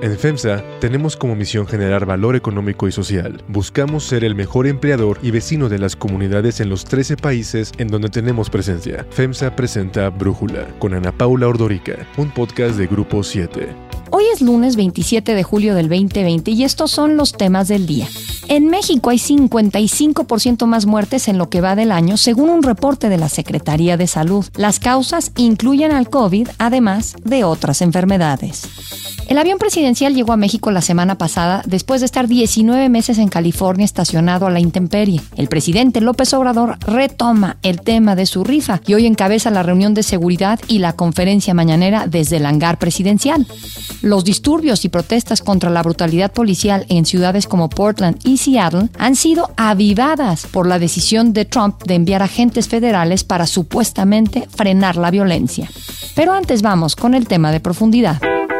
En FEMSA tenemos como misión generar valor económico y social. Buscamos ser el mejor empleador y vecino de las comunidades en los 13 países en donde tenemos presencia. FEMSA presenta Brújula con Ana Paula Ordorica, un podcast de Grupo 7. Hoy es lunes 27 de julio del 2020 y estos son los temas del día. En México hay 55% más muertes en lo que va del año, según un reporte de la Secretaría de Salud. Las causas incluyen al COVID, además de otras enfermedades. El avión presidencial llegó a México la semana pasada después de estar 19 meses en California estacionado a la intemperie. El presidente López Obrador retoma el tema de su rifa y hoy encabeza la reunión de seguridad y la conferencia mañanera desde el hangar presidencial. Los disturbios y protestas contra la brutalidad policial en ciudades como Portland y Seattle han sido avivadas por la decisión de Trump de enviar agentes federales para supuestamente frenar la violencia. Pero antes vamos con el tema de profundidad.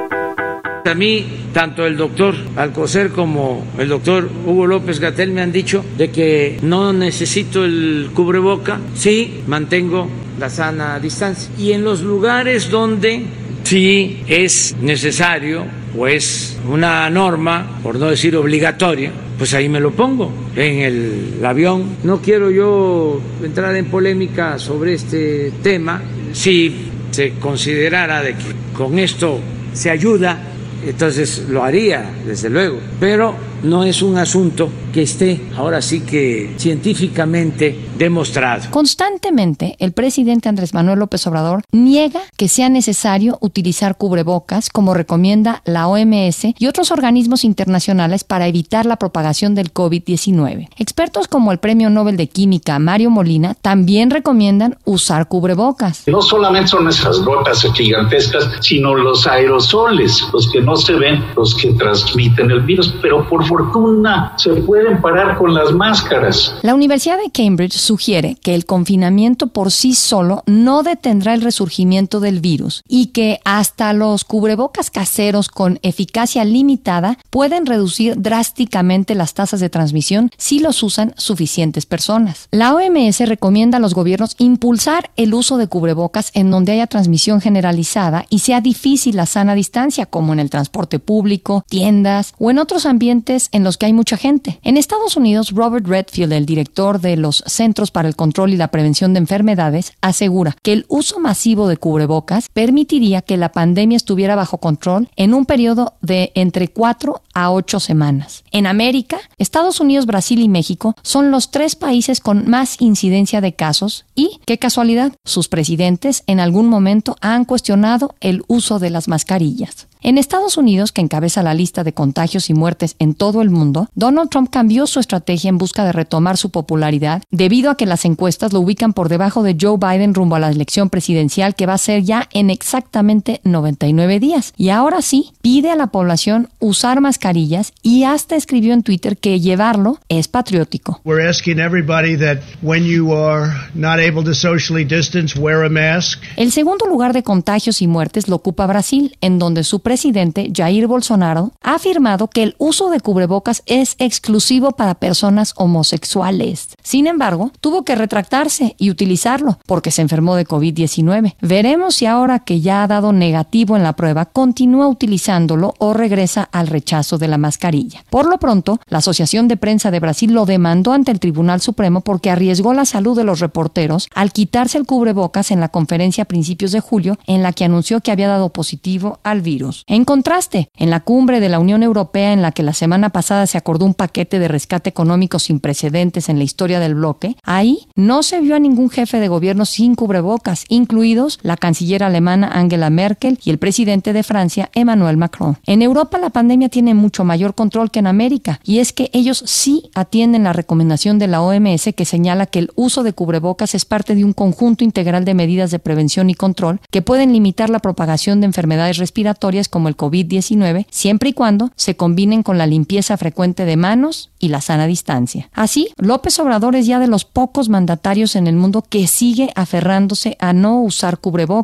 A mí, tanto el doctor Alcocer como el doctor Hugo López-Gatell me han dicho de que no necesito el cubreboca, sí mantengo la sana distancia. Y en los lugares donde sí es necesario o es una norma, por no decir obligatoria, pues ahí me lo pongo en el avión. No quiero yo entrar en polémica sobre este tema. Si se considerara de que con esto se ayuda, entonces lo haría, desde luego, pero no es un asunto que esté ahora sí que científicamente demostrado. Constantemente, el presidente Andrés Manuel López Obrador niega que sea necesario utilizar cubrebocas, como recomienda la OMS y otros organismos internacionales para evitar la propagación del COVID-19. Expertos como el Premio Nobel de Química Mario Molina también recomiendan usar cubrebocas. No solamente son esas gotas gigantescas, sino los aerosoles, los que no se ven, los que transmiten el virus, pero por fortuna se pueden parar con las máscaras. La Universidad de Cambridge sugiere que el confinamiento por sí solo no detendrá el resurgimiento del virus y que hasta los cubrebocas caseros con eficacia limitada pueden reducir drásticamente las tasas de transmisión si los usan suficientes personas. La OMS recomienda a los gobiernos impulsar el uso de cubrebocas en donde haya transmisión generalizada y sea difícil la sana distancia, como en el transporte público, tiendas o en otros ambientes en los que hay mucha gente. En Estados Unidos, Robert Redfield, el director de los Centros para el Control y la Prevención de Enfermedades, asegura que el uso masivo de cubrebocas permitiría que la pandemia estuviera bajo control en un periodo de entre 4 a 8 semanas. En América, Estados Unidos, Brasil y México son los 3 países con más incidencia de casos y, qué casualidad, sus presidentes en algún momento han cuestionado el uso de las mascarillas. En Estados Unidos, que encabeza la lista de contagios y muertes en todo el mundo, Donald Trump cambió su estrategia en busca de retomar su popularidad debido a que las encuestas lo ubican por debajo de Joe Biden rumbo a la elección presidencial que va a ser ya en exactamente 99 días. Y ahora sí, pide a la población usar mascarillas y hasta escribió en Twitter que llevarlo es patriótico. We're asking everybody that when you are not able to socially distance, wear a mask. El segundo lugar de contagios y muertes lo ocupa Brasil, en donde su presidente Jair Bolsonaro ha afirmado que el uso de cubrebocas es exclusivo para personas homosexuales. Sin embargo, tuvo que retractarse y utilizarlo porque se enfermó de COVID-19. Veremos si ahora que ya ha dado negativo en la prueba, continúa utilizándolo o regresa al rechazo de la mascarilla. Por lo pronto, la Asociación de Prensa de Brasil lo demandó ante el Tribunal Supremo porque arriesgó la salud de los reporteros al quitarse el cubrebocas en la conferencia a principios de julio en la que anunció que había dado positivo al virus. En contraste, en la cumbre de la Unión Europea, en la que la semana pasada se acordó un paquete de rescate económico sin precedentes en la historia del bloque, ahí no se vio a ningún jefe de gobierno sin cubrebocas, incluidos la canciller alemana Angela Merkel y el presidente de Francia, Emmanuel Macron. En Europa la pandemia tiene mucho mayor control que en América, y es que ellos sí atienden la recomendación de la OMS que señala que el uso de cubrebocas es parte de un conjunto integral de medidas de prevención y control que pueden limitar la propagación de enfermedades respiratorias como el COVID-19, siempre y cuando se combinen con la limpieza frecuente de manos y la sana distancia. Así, López Obrador es ya de los pocos mandatarios en el mundo que sigue aferrándose a no usar cubrebocas.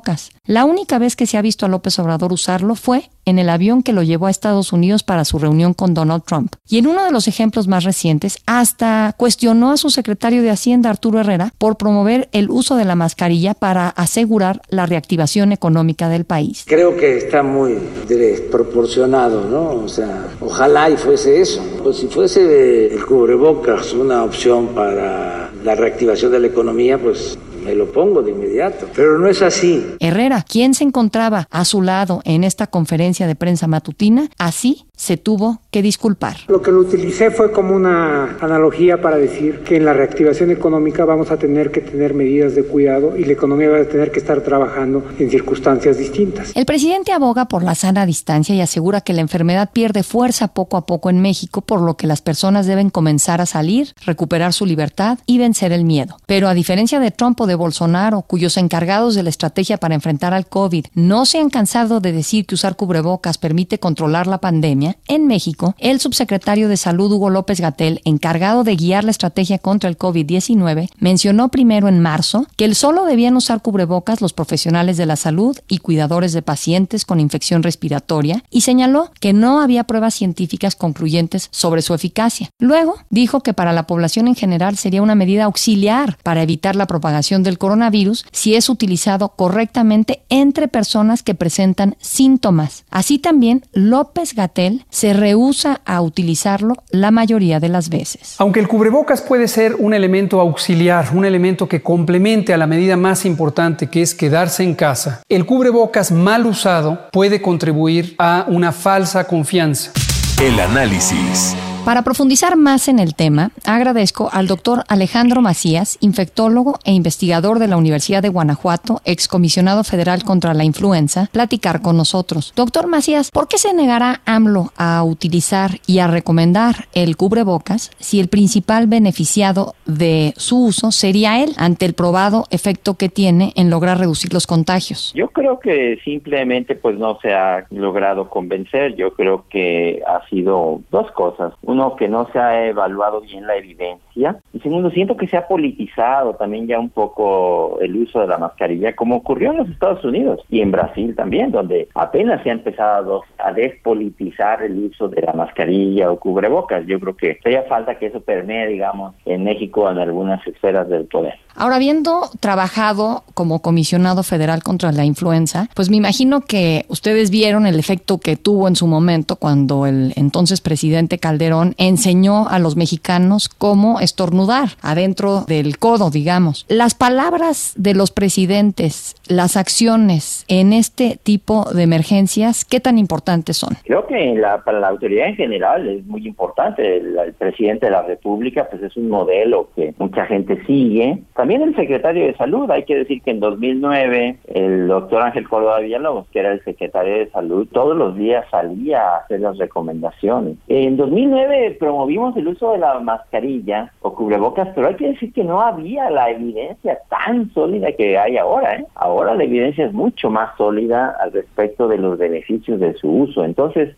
La única vez que se ha visto a López Obrador usarlo fue en el avión que lo llevó a Estados Unidos para su reunión con Donald Trump. Y en uno de los ejemplos más recientes, hasta cuestionó a su secretario de Hacienda, Arturo Herrera, por promover el uso de la mascarilla para asegurar la reactivación económica del país. Creo que está muy desproporcionado, ¿no? O sea, ojalá y fuese eso. Pues si fuese el cubrebocas una opción para la reactivación de la economía, pues me lo pongo de inmediato, pero no es así. Herrera, quien se encontraba a su lado en esta conferencia de prensa matutina, así se tuvo que disculpar. Lo que lo utilicé fue como una analogía para decir que en la reactivación económica vamos a tener que tener medidas de cuidado y la economía va a tener que estar trabajando en circunstancias distintas. El presidente aboga por la sana distancia y asegura que la enfermedad pierde fuerza poco a poco en México, por lo que las personas deben comenzar a salir, recuperar su libertad y vencer el miedo. Pero a diferencia de Trump o de Bolsonaro, cuyos encargados de la estrategia para enfrentar al COVID no se han cansado de decir que usar cubrebocas permite controlar la pandemia, en México, el subsecretario de Salud Hugo López-Gatell, encargado de guiar la estrategia contra el COVID-19, mencionó primero en marzo que solo debían usar cubrebocas los profesionales de la salud y cuidadores de pacientes con infección respiratoria y señaló que no había pruebas científicas concluyentes sobre su eficacia. Luego, dijo que para la población en general sería una medida auxiliar para evitar la propagación del coronavirus si es utilizado correctamente entre personas que presentan síntomas. Así también, López-Gatell se rehúsa a utilizarlo la mayoría de las veces. Aunque el cubrebocas puede ser un elemento auxiliar, un elemento que complemente a la medida más importante, que es quedarse en casa, el cubrebocas mal usado puede contribuir a una falsa confianza. El análisis. Para profundizar más en el tema, agradezco al doctor Alejandro Macías, infectólogo e investigador de la Universidad de Guanajuato, excomisionado federal contra la influenza, platicar con nosotros. Doctor Macías, ¿por qué se negará AMLO a utilizar y a recomendar el cubrebocas si el principal beneficiado de su uso sería él, ante el probado efecto que tiene en lograr reducir los contagios? Yo creo que simplemente pues no se ha logrado convencer. Yo creo que ha sido dos cosas. Uno, que no se ha evaluado bien la evidencia, y segundo, siento que se ha politizado también ya un poco el uso de la mascarilla, como ocurrió en los Estados Unidos y en Brasil también, donde apenas se ha empezado a despolitizar el uso de la mascarilla o cubrebocas. Yo creo que todavía falta que eso permee, digamos, en México en algunas esferas del poder. Ahora, habiendo trabajado como comisionado federal contra la influenza, pues me imagino que ustedes vieron el efecto que tuvo en su momento cuando el entonces presidente Calderón enseñó a los mexicanos cómo estornudar adentro del codo, digamos. Las palabras de los presidentes, las acciones en este tipo de emergencias, ¿qué tan importantes son? Creo que para la autoridad en general es muy importante. El presidente de la República pues es un modelo que mucha gente sigue. También el secretario de Salud, hay que decir que en 2009 el doctor Ángel Córdoba Villalobos, que era el secretario de Salud, todos los días salía a hacer las recomendaciones. En 2009 promovimos el uso de la mascarilla o cubrebocas, pero hay que decir que no había la evidencia tan sólida que hay ahora, ¿eh? Ahora la evidencia es mucho más sólida al respecto de los beneficios de su uso. Entonces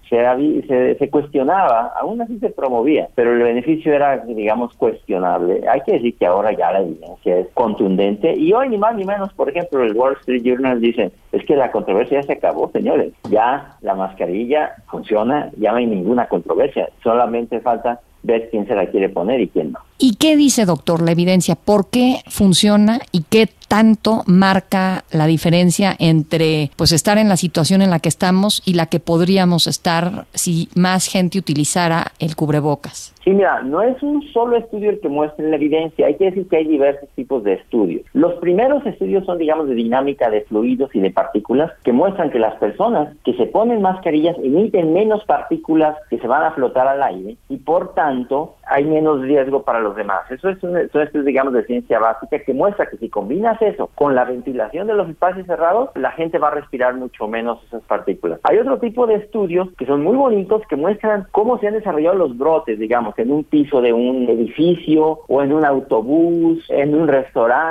se cuestionaba, aún así se promovía, pero el beneficio era, digamos, cuestionable. Hay que decir que ahora ya la evidencia es contundente, y hoy ni más ni menos, por ejemplo, el Wall Street Journal dice, es que la controversia ya se acabó, señores. Ya la mascarilla funciona, ya no hay ninguna controversia, solamente falta ver quién se la quiere poner y quién no. ¿Y qué dice, doctor, la evidencia? ¿Por qué funciona y qué tanto marca la diferencia entre pues estar en la situación en la que estamos y la que podríamos estar si más gente utilizara el cubrebocas? Sí, mira, no es un solo estudio el que muestre la evidencia. Hay que decir que hay diversos tipos de estudios. Los primeros estudios son, digamos, de dinámica de fluidos y de partículas, que muestran que las personas que se ponen mascarillas emiten menos partículas que se van a flotar al aire y, por tanto, hay menos riesgo para los demás. Eso es digamos, de ciencia básica, que muestra que si combinas eso con la ventilación de los espacios cerrados, la gente va a respirar mucho menos esas partículas. Hay otro tipo de estudios que son muy bonitos, que muestran cómo se han desarrollado los brotes, digamos, en un piso de un edificio o en un autobús, en un restaurante,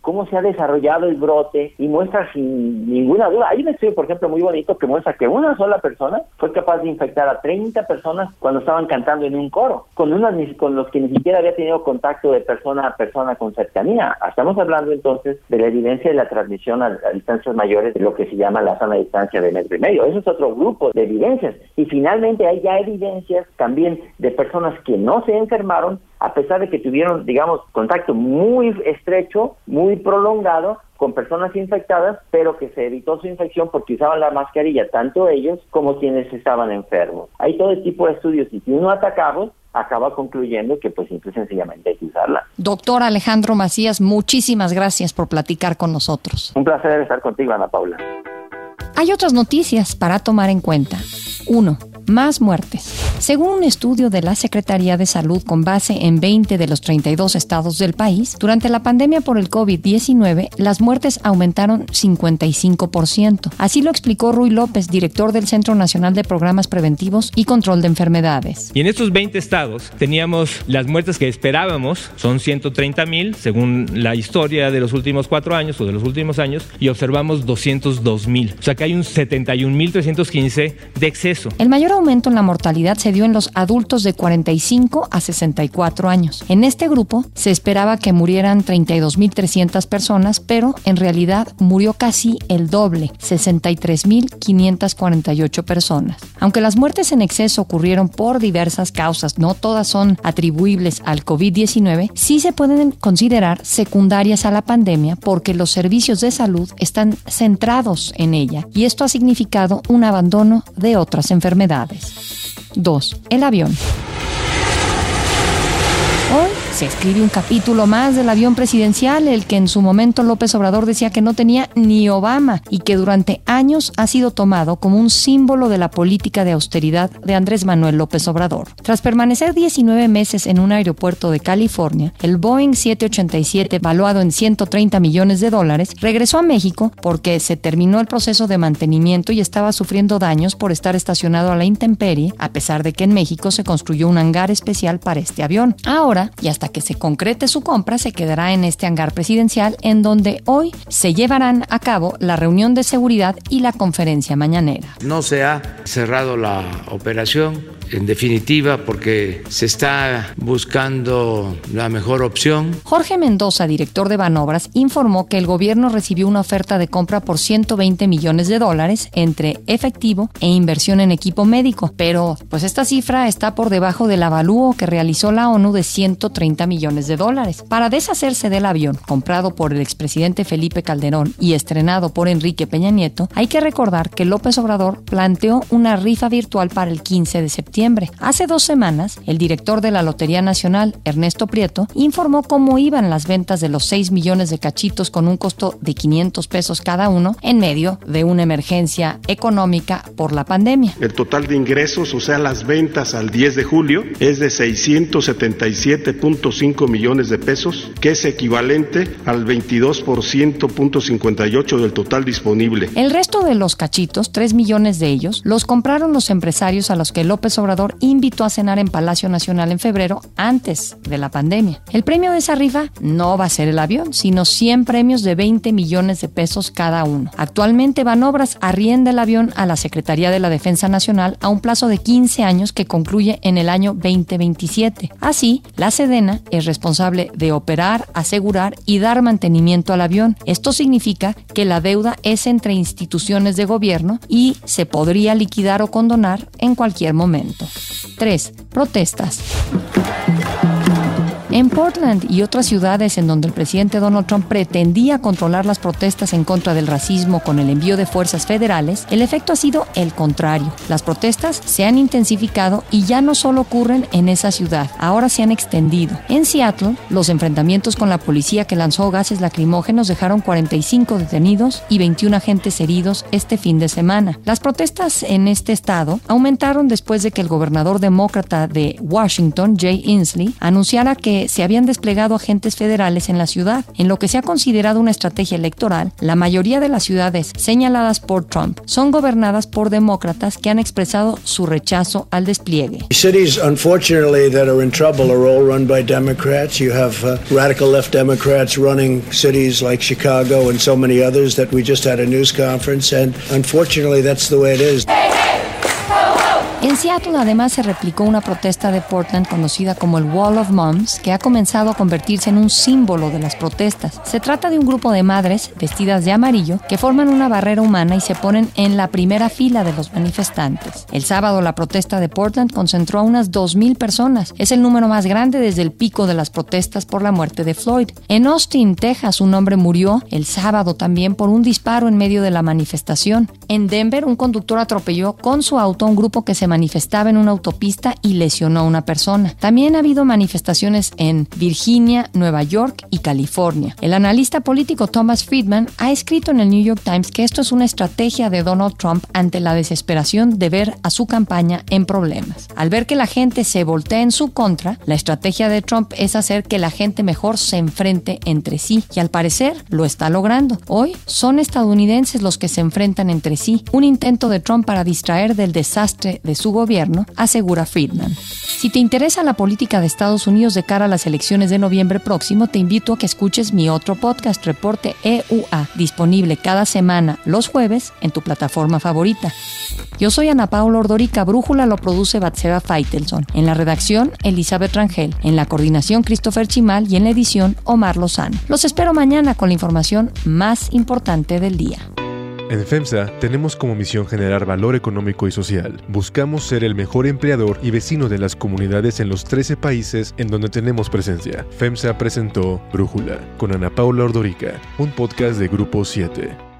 cómo se ha desarrollado el brote y muestra sin ninguna duda. Hay un estudio, por ejemplo, muy bonito que muestra que una sola persona fue capaz de infectar a 30 personas cuando estaban cantando en un coro, con los que ni siquiera había tenido contacto de persona a persona con cercanía. Estamos hablando entonces de la evidencia de la transmisión a distancias mayores, de lo que se llama la sana distancia de 1,5 metros. Eso es otro grupo de evidencias. Y finalmente hay ya evidencias también de personas que no se enfermaron, a pesar de que tuvieron, digamos, contacto muy estrecho, muy prolongado con personas infectadas, pero que se evitó su infección porque usaban la mascarilla, tanto ellos como quienes estaban enfermos. Hay todo tipo de estudios y si uno acaba concluyendo que pues simple y sencillamente hay que usarla. Doctor Alejandro Macías, muchísimas gracias por platicar con nosotros. Un placer estar contigo, Ana Paula. Hay otras noticias para tomar en cuenta. 1. Más muertes. Según un estudio de la Secretaría de Salud con base en 20 de los 32 estados del país, durante la pandemia por el COVID-19, las muertes aumentaron 55%. Así lo explicó Ruy López, director del Centro Nacional de Programas Preventivos y Control de Enfermedades. Y en estos 20 estados teníamos las muertes que esperábamos, son 130,000 según la historia de los últimos 4 años o de los últimos años, y observamos 202,000. O sea que hay un 71,315 de exceso. El mayor aumento en la mortalidad se dio en los adultos de 45 a 64 años. En este grupo se esperaba que murieran 32,300 personas, pero en realidad murió casi el doble, 63,548 personas. Aunque las muertes en exceso ocurrieron por diversas causas, no todas son atribuibles al COVID-19, sí se pueden considerar secundarias a la pandemia porque los servicios de salud están centrados en ella y esto ha significado un abandono de otras enfermedades. 2. El avión. Hoy se escribe un capítulo más del avión presidencial, el que en su momento López Obrador decía que no tenía ni Obama y que durante años ha sido tomado como un símbolo de la política de austeridad de Andrés Manuel López Obrador. Tras permanecer 19 meses en un aeropuerto de California, el Boeing 787, valuado en $130 millones, regresó a México porque se terminó el proceso de mantenimiento y estaba sufriendo daños por estar estacionado a la intemperie, a pesar de que en México se construyó un hangar especial para este avión. Ahora, y hasta que se concrete su compra, se quedará en este hangar presidencial en donde hoy se llevarán a cabo la reunión de seguridad y la conferencia mañanera. No se ha cerrado la operación, en definitiva, porque se está buscando la mejor opción. Jorge Mendoza, director de Banobras, informó que el gobierno recibió una oferta de compra por $120 millones entre efectivo e inversión en equipo médico, pero pues esta cifra está por debajo del avalúo que realizó la ONU de $130 millones. Para deshacerse del avión, comprado por el expresidente Felipe Calderón y estrenado por Enrique Peña Nieto, hay que recordar que López Obrador planteó una rifa virtual para el 15 de septiembre. Hace 2 semanas, el director de la Lotería Nacional, Ernesto Prieto, informó cómo iban las ventas de los 6 millones de cachitos con un costo de $500 cada uno en medio de una emergencia económica por la pandemia. El total de ingresos, o sea, las ventas al 10 de julio, es de 677.5 millones de pesos, que es equivalente al 22.58% del total disponible. El resto de los cachitos, 3 millones de ellos, los compraron los empresarios a los que López Obrador invitó a cenar en Palacio Nacional en febrero, antes de la pandemia. El premio de esa rifa no va a ser el avión, sino 100 premios de 20 millones de pesos cada uno. Actualmente Banobras arrienda el avión a la Secretaría de la Defensa Nacional a un plazo de 15 años que concluye en el año 2027. Así, la Sedena es responsable de operar, asegurar y dar mantenimiento al avión. Esto significa que la deuda es entre instituciones de gobierno y se podría liquidar o condonar en cualquier momento. 3. Protestas. En Portland y otras ciudades en donde el presidente Donald Trump pretendía controlar las protestas en contra del racismo con el envío de fuerzas federales, el efecto ha sido el contrario. Las protestas se han intensificado y ya no solo ocurren en esa ciudad, ahora se han extendido. En Seattle, los enfrentamientos con la policía que lanzó gases lacrimógenos dejaron 45 detenidos y 21 agentes heridos este fin de semana. Las protestas en este estado aumentaron después de que el gobernador demócrata de Washington, Jay Inslee, anunciara que que se habían desplegado agentes federales en la ciudad. En lo que se ha considerado una estrategia electoral, la mayoría de las ciudades señaladas por Trump son gobernadas por demócratas que han expresado su rechazo al despliegue. Cities, unfortunately, that are in trouble are all run by Democrats. You have radical left Democrats running cities like Chicago and so many others that we just had a news conference, and unfortunately that's the way it is. En Seattle además se replicó una protesta de Portland conocida como el Wall of Moms, que ha comenzado a convertirse en un símbolo de las protestas. Se trata de un grupo de madres vestidas de amarillo que forman una barrera humana y se ponen en la primera fila de los manifestantes. El sábado la protesta de Portland concentró a unas 2,000 personas. Es el número más grande desde el pico de las protestas por la muerte de Floyd. En Austin, Texas, un hombre murió el sábado también por un disparo en medio de la manifestación. En Denver, un conductor atropelló con su auto a un grupo que se manifestaba en una autopista y lesionó a una persona. También ha habido manifestaciones en Virginia, Nueva York y California. El analista político Thomas Friedman ha escrito en el New York Times que esto es una estrategia de Donald Trump ante la desesperación de ver a su campaña en problemas. Al ver que la gente se voltea en su contra, la estrategia de Trump es hacer que la gente mejor se enfrente entre sí, y al parecer lo está logrando. Hoy son estadounidenses los que se enfrentan entre sí, un intento de Trump para distraer del desastre de su gobierno, asegura Friedman. Si te interesa la política de Estados Unidos de cara a las elecciones de noviembre próximo, te invito a que escuches mi otro podcast, Reporte EUA, disponible cada semana los jueves en tu plataforma favorita. Yo soy Ana Paula Ordorica. Brújula lo produce Batseba Feitelson. En la redacción, Elizabeth Rangel. En la coordinación, Christopher Chimal. Y en la edición, Omar Lozano. Los espero mañana con la información más importante del día. En FEMSA tenemos como misión generar valor económico y social. Buscamos ser el mejor empleador y vecino de las comunidades en los 13 países en donde tenemos presencia. FEMSA presentó Brújula con Ana Paula Ordorica, un podcast de Grupo 7.